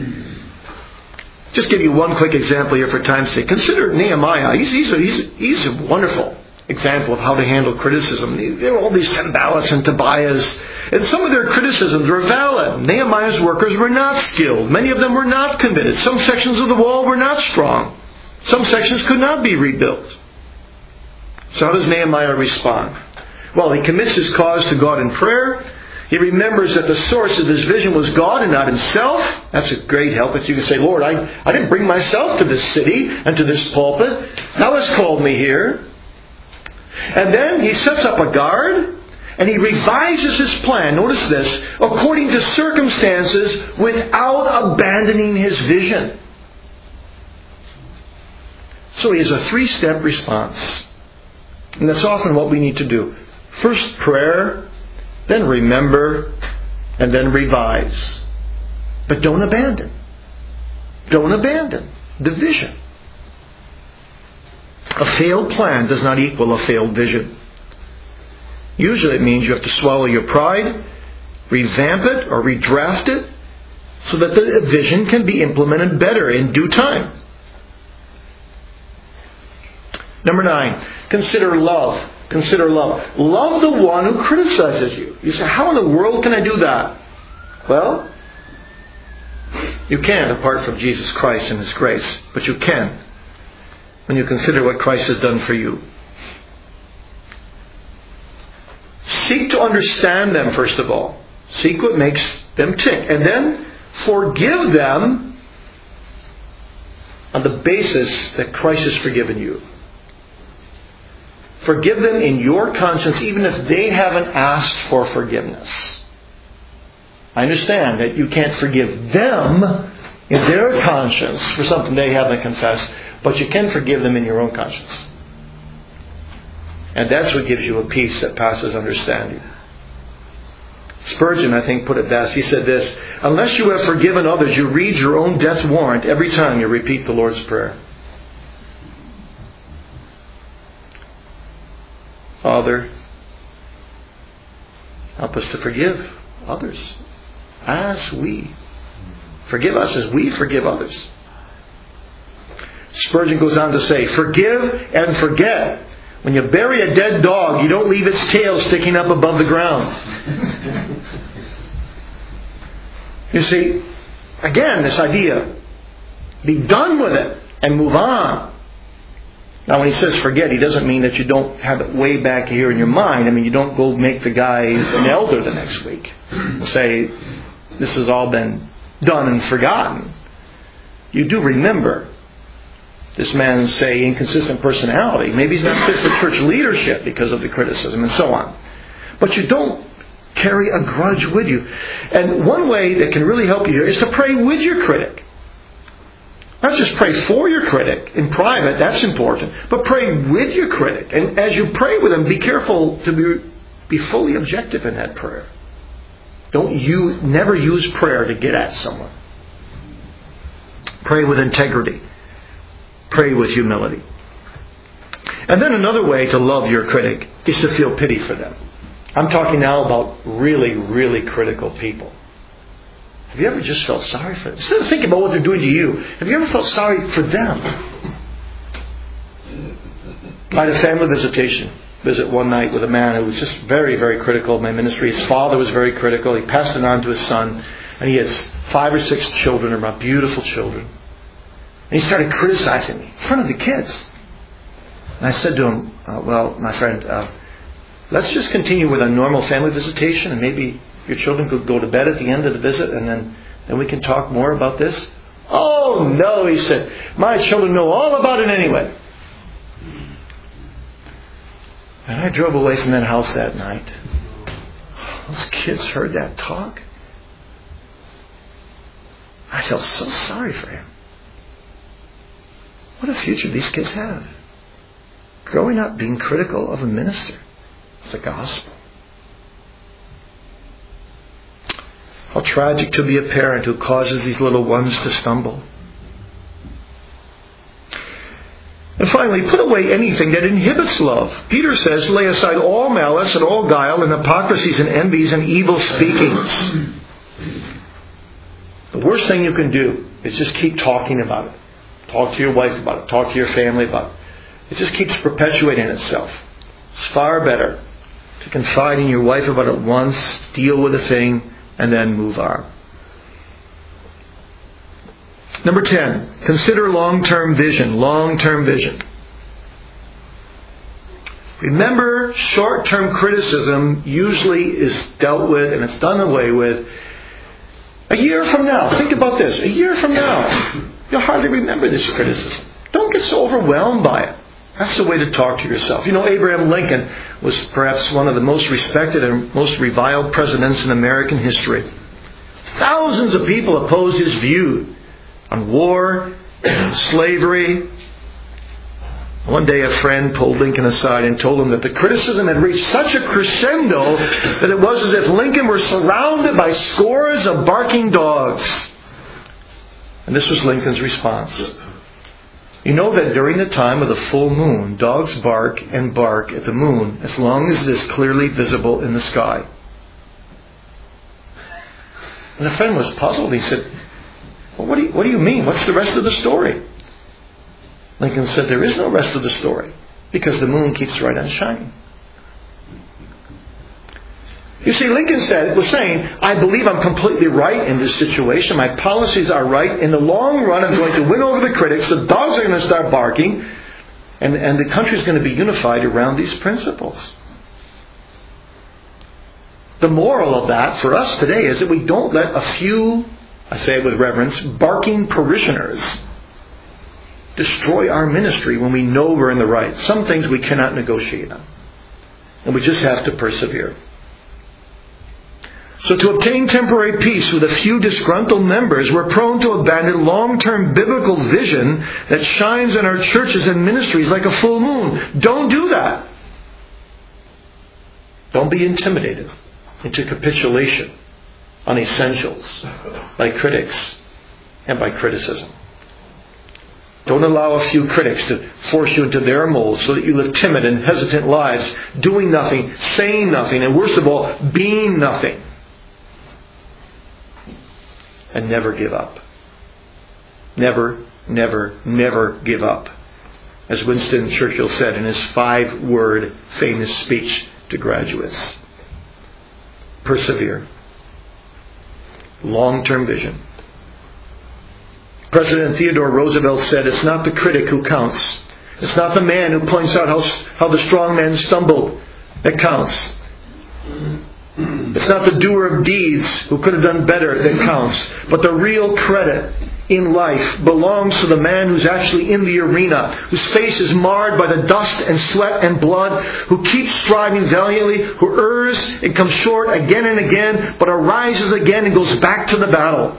Just give you one quick example here for time's sake. Consider Nehemiah. He's, he's, a, he's, a, he's a wonderful example of how to handle criticism. There were all these Sanballats and Tobias, and some of their criticisms were valid. Nehemiah's workers were not skilled. Many of them were not committed. Some sections of the wall were not strong. Some sections could not be rebuilt. So how does Nehemiah respond? Well, he commits his cause to God in prayer. He remembers that the source of his vision was God and not himself. That's a great help. If you can say, Lord, I, I didn't bring myself to this city and to this pulpit. Thou hast called me here. And then he sets up a guard and he revises his plan. Notice this. According to circumstances without abandoning his vision. So he has a three-step response. And that's often what we need to do. First prayer, then remember, and then revise. But don't abandon. Don't abandon the vision. A failed plan does not equal a failed vision. Usually it means you have to swallow your pride, revamp it or redraft it, so that the vision can be implemented better in due time. Number nine, consider love. Consider love. Love the one who criticizes you. You say, how in the world can I do that? Well, you can't apart from Jesus Christ and His grace, but you can when you consider what Christ has done for you. Seek to understand them, first of all. Seek what makes them tick. And then forgive them on the basis that Christ has forgiven you. Forgive them in your conscience even if they haven't asked for forgiveness. I understand that you can't forgive them in their conscience for something they haven't confessed, but you can forgive them in your own conscience. And that's what gives you a peace that passes understanding. Spurgeon, I think, put it best. He said this, unless you have forgiven others, you read your own death warrant every time you repeat the Lord's Prayer. Father, help us to forgive others as we. Forgive us as we forgive others. Spurgeon goes on to say, forgive and forget. When you bury a dead dog, you don't leave its tail sticking up above the ground. You see, again, this idea, be done with it and move on. Now, when he says forget, he doesn't mean that you don't have it way back here in your mind. I mean, you don't go make the guy an elder the next week and say, this has all been done and forgotten. You do remember this man's, say, inconsistent personality. Maybe he's not fit for church leadership because of the criticism and so on. But you don't carry a grudge with you. And one way that can really help you here is to pray with your critic. Not just pray for your critic in private, that's important, but pray with your critic. And as you pray with them, be careful to be, be fully objective in that prayer. Don't you never use prayer to get at someone. Pray with integrity. Pray with humility. And then another way to love your critic is to feel pity for them. I'm talking now about really, really critical people. Have you ever just felt sorry for them? Instead of thinking about what they're doing to you, have you ever felt sorry for them? I had a family visitation visit one night with a man who was just very, very critical of my ministry. His father was very critical. He passed it on to his son. And he has five or six children, or about beautiful children. And he started criticizing me in front of the kids. And I said to him, uh, well, my friend, uh, let's just continue with our normal family visitation, and maybe your children could go to bed at the end of the visit, and then, then we can talk more about this. Oh, no, he said. My children know all about it anyway. And I drove away from that house that night. Those kids heard that talk. I felt so sorry for him. What a future these kids have. Growing up being critical of a minister of the gospel. How tragic to be a parent who causes these little ones to stumble. And finally, put away anything that inhibits love. Peter says, lay aside all malice and all guile and hypocrisies and envies and evil speakings. The worst thing you can do is just keep talking about it. Talk to your wife about it. Talk to your family about it. It just keeps perpetuating itself. It's far better to confide in your wife about it once, deal with the thing, and then move on. Number ten, consider long-term vision. Long-term vision. Remember, short-term criticism usually is dealt with and it's done away with a year from now. Think about this. A year from now, you'll hardly remember this criticism. Don't get so overwhelmed by it. That's the way to talk to yourself. You know, Abraham Lincoln was perhaps one of the most respected and most reviled presidents in American history. Thousands of people opposed his view on war and slavery. One day a friend pulled Lincoln aside and told him that the criticism had reached such a crescendo that it was as if Lincoln were surrounded by scores of barking dogs. And this was Lincoln's response. You know that during the time of the full moon, dogs bark and bark at the moon as long as it is clearly visible in the sky. And the friend was puzzled. He said, well, what do you, what do you mean? What's the rest of the story? Lincoln said, there is no rest of the story, because the moon keeps right on shining. You see, Lincoln said, was saying, I believe I'm completely right in this situation. My policies are right. In the long run, I'm going to win over the critics. The dogs are going to start barking. And, and the country is going to be unified around these principles. The moral of that for us today is that we don't let a few, I say it with reverence, barking parishioners destroy our ministry when we know we're in the right. Some things we cannot negotiate on. And we just have to persevere. So to obtain temporary peace with a few disgruntled members, we're prone to abandon long-term biblical vision that shines in our churches and ministries like a full moon. Don't do that. Don't be intimidated into capitulation on essentials by critics and by criticism. Don't allow a few critics to force you into their mold so that you live timid and hesitant lives, doing nothing, saying nothing, and worst of all, being nothing. And never give up. Never, never, never give up. As Winston Churchill said in his five-word famous speech to graduates. Persevere. Long-term vision. President Theodore Roosevelt said, it's not the critic who counts. It's not the man who points out how, how the strong man stumbled that counts. It's not the doer of deeds who could have done better that counts. But the real credit in life belongs to the man who's actually in the arena, whose face is marred by the dust and sweat and blood, who keeps striving valiantly, who errs and comes short again and again, but arises again and goes back to the battle.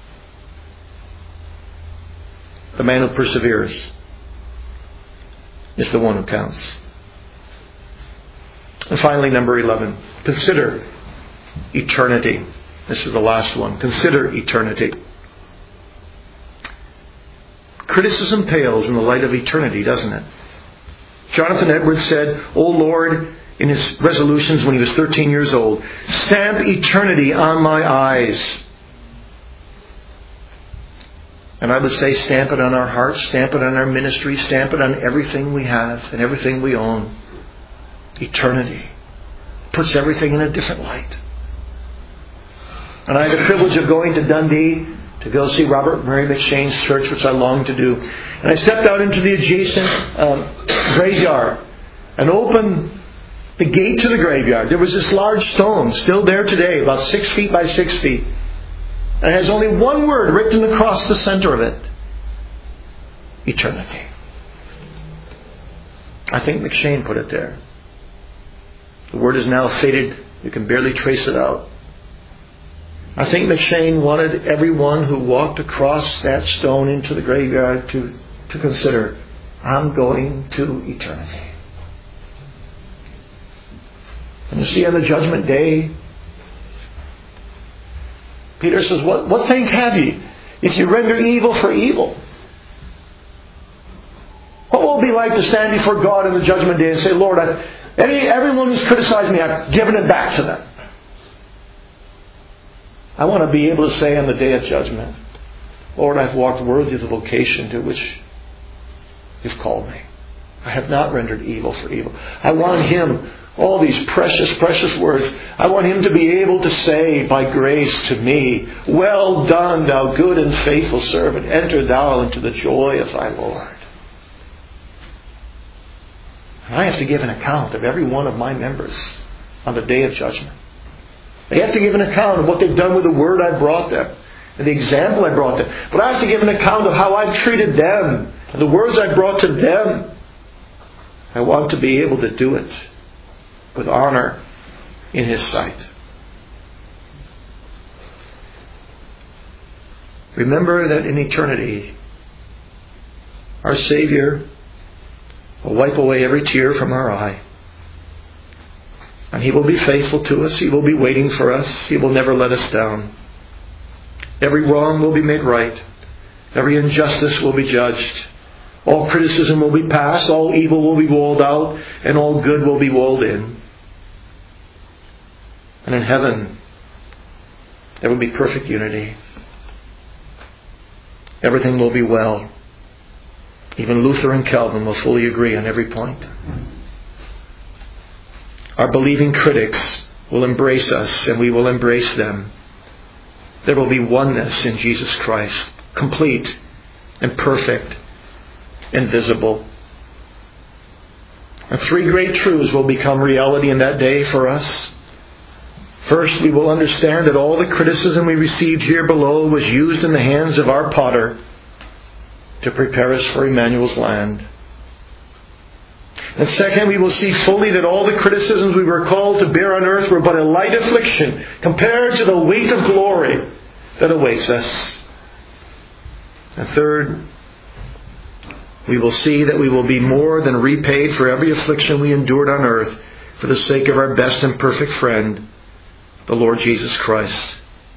The man who perseveres is the one who counts. And finally, number eleven. Consider eternity. This is the last one. Consider eternity. Criticism pales in the light of eternity, doesn't it? Jonathan Edwards said, O Lord, in his resolutions when he was thirteen years old, stamp eternity on my eyes. And I would say stamp it on our hearts, stamp it on our ministry, stamp it on everything we have and everything we own. Eternity puts everything in a different light. And I had the privilege of going to Dundee to go see Robert Murray McShane's church, which I longed to do. And I stepped out into the adjacent um, graveyard and opened the gate to the graveyard. There was this large stone, still there today, about six feet by six feet. And it has only one word written across the center of it. Eternity. I think McShane put it there. The word is now faded. You can barely trace it out. I think McShane wanted everyone who walked across that stone into the graveyard to, to consider, I'm going to eternity. And you see, on the judgment day, Peter says, What, what thank have ye if you render evil for evil? What will it be like to stand before God in the judgment day and say, Lord, I, any, everyone who's criticized me, I've given it back to them. I want to be able to say on the day of judgment, Lord, I've walked worthy of the vocation to which you've called me. I have not rendered evil for evil. I want Him, all these precious, precious words, I want Him to be able to say by grace to me, well done, thou good and faithful servant. Enter thou into the joy of thy Lord. And I have to give an account of every one of my members on the day of judgment. They have to give an account of what they've done with the word I brought them and the example I brought them. But I have to give an account of how I've treated them and the words I brought to them. I want to be able to do it with honor in His sight. Remember that in eternity, our Savior will wipe away every tear from our eye. And He will be faithful to us. He will be waiting for us. He will never let us down. Every wrong will be made right. Every injustice will be judged. All criticism will be passed. All evil will be walled out. And all good will be walled in. And in heaven, There will be perfect unity. Everything will be well. Even Luther and Calvin will fully agree on every point. Our believing critics will embrace us and we will embrace them. There will be oneness in Jesus Christ, complete and perfect and visible. And three great truths will become reality in that day for us. First, we will understand that all the criticism we received here below was used in the hands of our potter to prepare us for Emmanuel's land. And second, we will see fully that all the criticisms we were called to bear on earth were but a light affliction compared to the weight of glory that awaits us. And third, we will see that we will be more than repaid for every affliction we endured on earth for the sake of our best and perfect friend, the Lord Jesus Christ.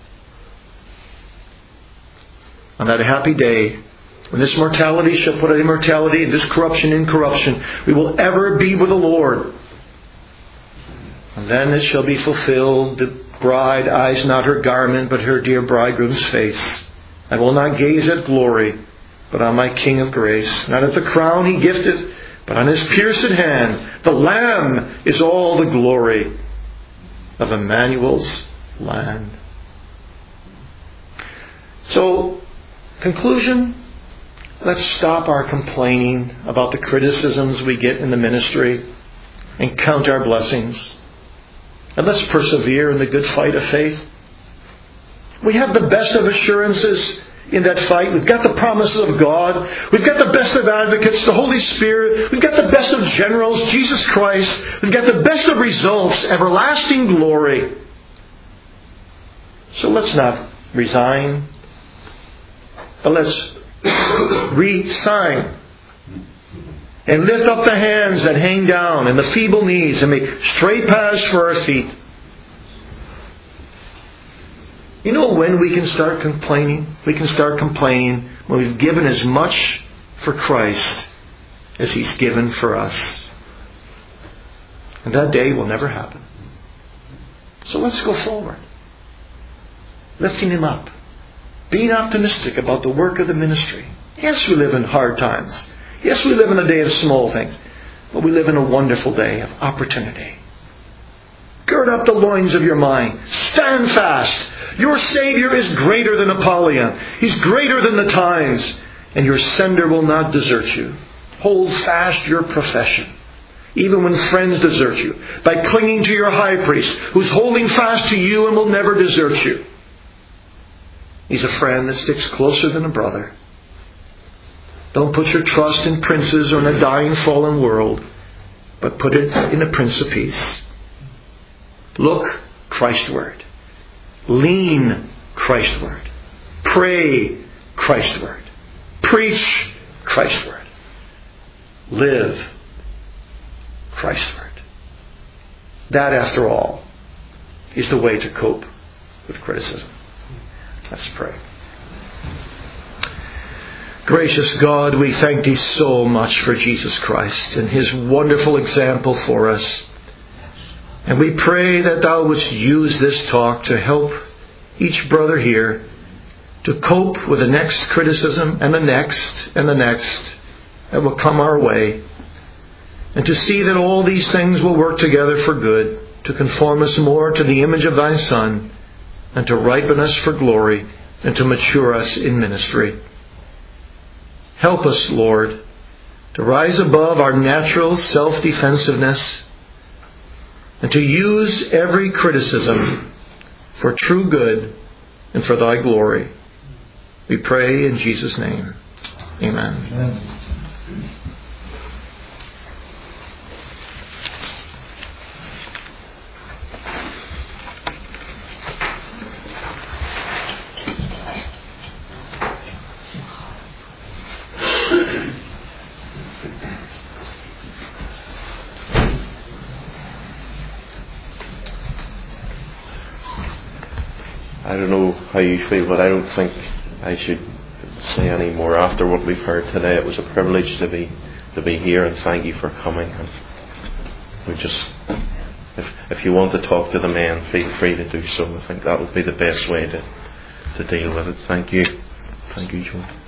On that happy day, when this mortality shall put immortality and this corruption in corruption, we will ever be with the Lord. And then it shall be fulfilled, the bride eyes not her garment, but her dear bridegroom's face. I will not gaze at glory, but on my King of grace. Not at the crown he gifteth, but on his pierced hand. The Lamb is all the glory of Emmanuel's land. So, conclusion, let's stop our complaining about the criticisms we get in the ministry and count our blessings. And let's persevere in the good fight of faith. We have the best of assurances in that fight. We've got the promises of God. We've got the best of advocates, the Holy Spirit. We've got the best of generals, Jesus Christ. We've got the best of results, everlasting glory. So let's not resign, but let's re-sign and lift up the hands that hang down and the feeble knees and make straight paths for our feet. You know when we can start complaining? We can start complaining when we've given as much for Christ as He's given for us. And that day will never happen. So let's go forward, lifting Him up, being optimistic about the work of the ministry. Yes, we live in hard times. Yes, we live in a day of small things. But we live in a wonderful day of opportunity. Gird up the loins of your mind. Stand fast. Your Savior is greater than Apollyon. He's greater than the times. And your sender will not desert you. Hold fast your profession, even when friends desert you, by clinging to your high priest, who's holding fast to you and will never desert you. He's a friend that sticks closer than a brother. Don't put your trust in princes or in a dying fallen world, but put it in a Prince of Peace. Look Christward. Lean Christward. Pray Christward. Preach Christward. Live Christward. That, after all, is the way to cope with criticism. Let's pray. Gracious God, we thank Thee so much for Jesus Christ and His wonderful example for us. And we pray that Thou wouldst use this talk to help each brother here to cope with the next criticism and the next and the next that will come our way. And to see that all these things will work together for good, to conform us more to the image of Thy Son, and to ripen us for glory, and to mature us in ministry. Help us, Lord, to rise above our natural self-defensiveness and to use every criticism for true good and for Thy glory. We pray in Jesus' name. Amen. Amen. I don't know how you feel, but I don't think I should say any more after what we've heard today. It was a privilege to be to be here, and thank you for coming. And we just if, if you want to talk to the men, feel free to do so. I think that would be the best way to, to deal with it. Thank you. Thank you, Joe.